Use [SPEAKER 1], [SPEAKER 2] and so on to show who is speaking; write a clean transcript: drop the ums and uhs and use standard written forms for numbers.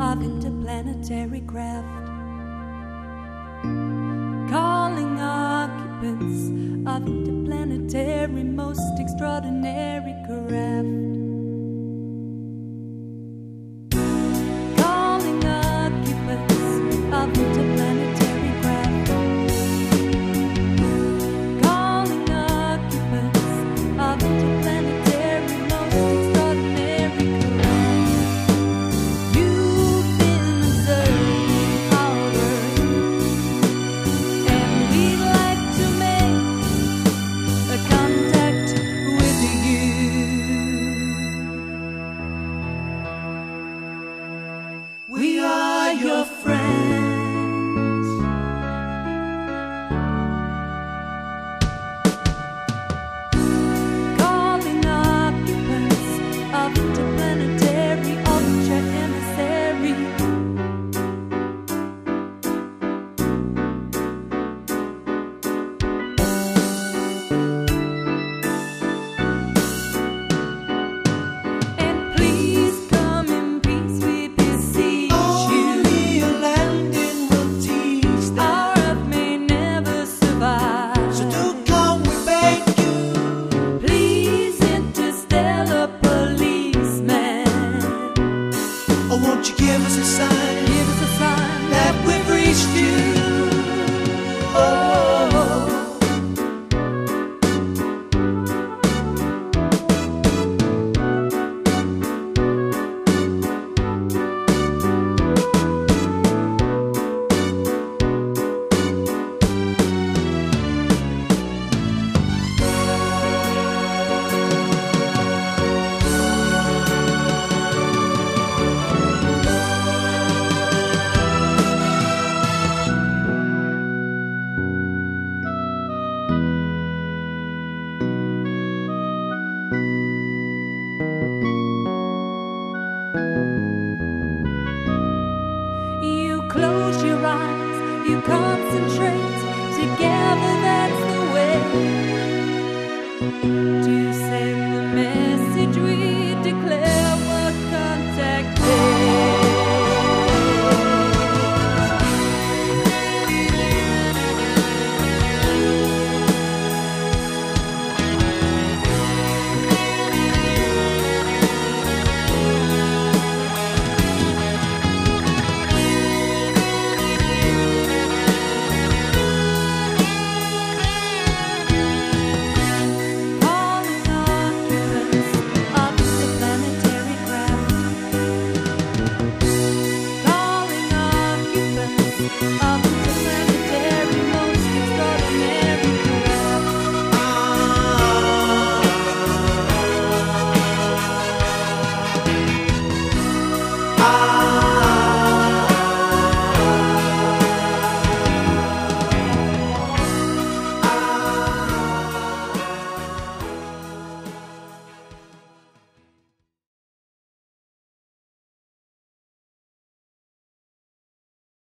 [SPEAKER 1] of interplanetary craft, calling occupants of interplanetary most extraordinary craft. Calling occupants of interplanetary craft. Calling occupants of interplanetary most extraordinary craft. You've been observed our Earth, and we'd like to make a contact with you. We are your friends. Calling occupants of interplanetary ultra emissary. And please come in peace, we beseech you.
[SPEAKER 2] Only a landing will teach them.
[SPEAKER 1] Our Earth may never survive.
[SPEAKER 2] So do come, we beg you.
[SPEAKER 1] Please, interstellar policeman,
[SPEAKER 2] Oh, won't you give us a sign
[SPEAKER 1] give us a sign
[SPEAKER 2] that we've reached you? Oh,
[SPEAKER 1] you close your eyes, you concentrate. Together, that's the way to send the message we declare we're contacted. Calling occupants of interplanetary craft. Calling occupants